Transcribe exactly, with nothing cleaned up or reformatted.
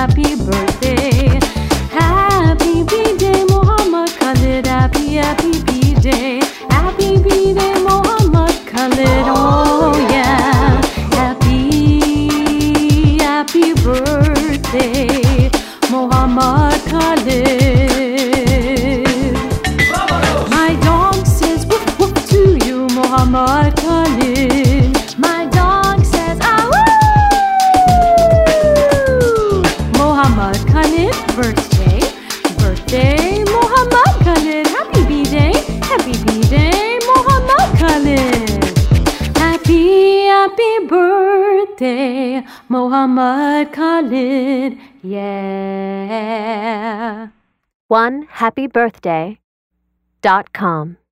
happy birthday. Happy B-Day, Muhammad Khalid. Happy, happy B-Day. Happy B-Day, Muhammad Khalid. Oh yeah. Happy, happy birthday, Muhammad Khalid. My dog says woof woof to you, Muhammad Khalid. My dog says ah woo. Muhammad Khalid, birthday, birthday, Muhammad Khalid. Happy B-Day, happy B-Day, Muhammad Khalid. Happy, happy birthday, Muhammad Khalid. Yeah. one happy birthday dot com